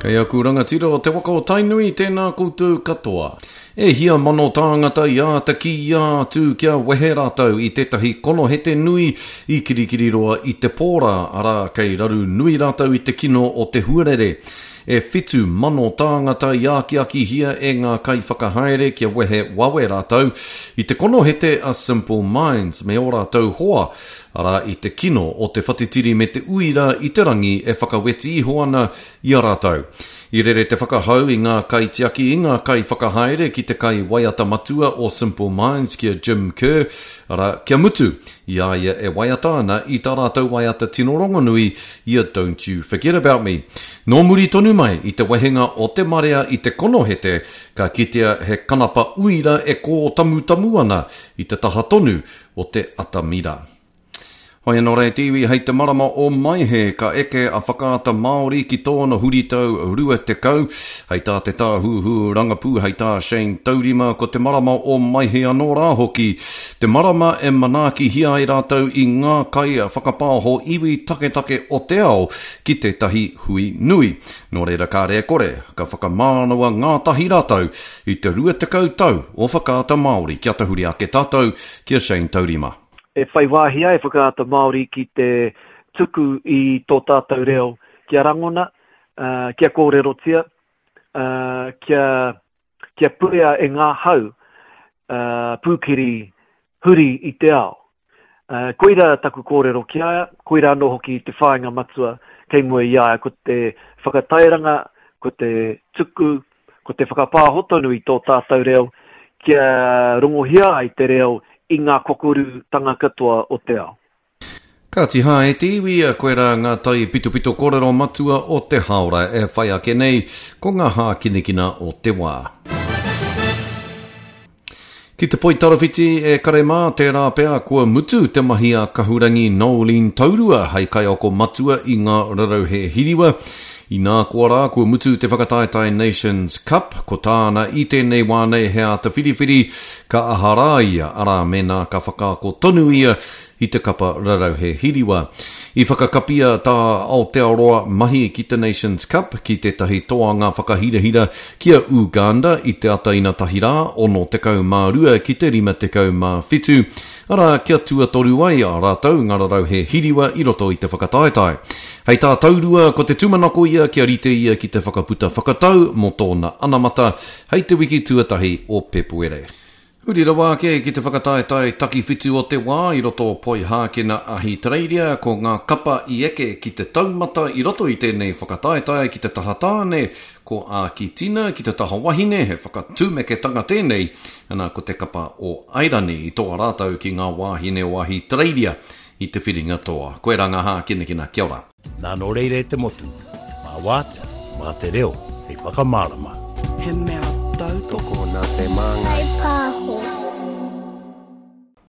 Kei aku rangatira o te waka o tainui tēnā koutou katoa. E hia mano tāngata ia te ki ia tū kia wehe rātau i tētahi kono hete nui i kirikiri roa i te pōra ara kei raru nui rātau i te kino o te huarere. E whitu mano tāngata ia ki aki hia e ngā kai whakahaere kia wehe wawe rātau i te kono hete A Simple Minds me o rātau hoa ara i te kino o te whatitiri me te uira i te rangi e whakaweti i hoana i a rātau. I rere te whakahau i ngā kai tiaki i ngā kai whakahaere ki te kai waiata matua o Simple Minds kia Jim Kerr, ara kia mutu i aia e waiata ana i tā rātau waiata tino rongonui i a Don't You Forget About Me. Nō muri tonu mai i te wehenga o te marea i te kono hete ka kitea he kanapa uira e ko tamu ana i te taha tonu o te atamira. Hoi anō rei tiwi, hei te marama o Maihe, ka eke a whakaata Māori ki tōna huritau rua te kau, hei tā te tā huhu rangapū, hei tā Shane Taurima, ko te marama o Maihe anō rā hoki. Te marama e manaki hia i rātau i ngā kai whakapāho iwi take o te ao ki te tahi hui nui. Nō reira kā rea kore, ka whakamānaua ngā tahi rātau i te rua te kau tau o whakaata Māori, kia tahuri ake tātou, kia Shane Taurima. E whai wāhia e whakaata Māori ki te tuku i tō tātou reo kia rangona, kia kōrerotia, kia purea e ngā hau pūkiri huri i te ao. Koira taku kōrero kia, koira anō hoki te whāinga matua kei mua ia ko te whakatairanga, ko te tuku, ko te whakapāhotonu i tō tātou reo kia rongohia i te reo i ngā kokuru tanga katoa o te ao. Ka tiha e te iwi a koera ngā tai pito kōrero matua o te haora e whai ake nei ko ngā hā kinekina o te wā. Ki te poi tarawhiti e karema te rā pea kua mutu te mahi a kahurangi Nolene Taurua hei kai oko matua i ngā rarau he hiriwa. I nā kua rā kua mutu te whakataetai Nations Cup, ko tāna i tēnei wānei hea te whiriwhiri ka ahara ia ara mena ka whakaako tonu ia i te kapa rarau he hiriwa. I whakakapia tā Aotearoa mahi ki te Nations Cup ki te tahi toanga whakahirahira kia Uganda i te ataina tahira ono te kau mā rua ki te rima te kau mā whitu. Ara kia tua toru ai a rātau ngā rarau he hiriwa i roto i te whakataetai. Hei tā taurua ko te tumanako ia kia rite ia ki te whakaputa whakatau mo tōna anamata hei te wiki tuatahi o Pepuere. Uri rawa ke ki te whakataetai taki whitu o te wā i roto poi hākena ahi Tareiria ko ngā kapa i eke ki te taumata i roto i tēnei whakataetai ki te tahatāne ko a ki tina ki te taha wahine he whakatūmeke tanga tēnei ana ko te kapa o Airani i toa rātau ki ngā wāhine o ahi Tareiria i te whiringa toa. Koe ranga hā kinekina kia ora. Nā no reire te motu, mā wātea, mā te reo, hei whakamārama. He mea tau toko nā te māngai. Hei pāho.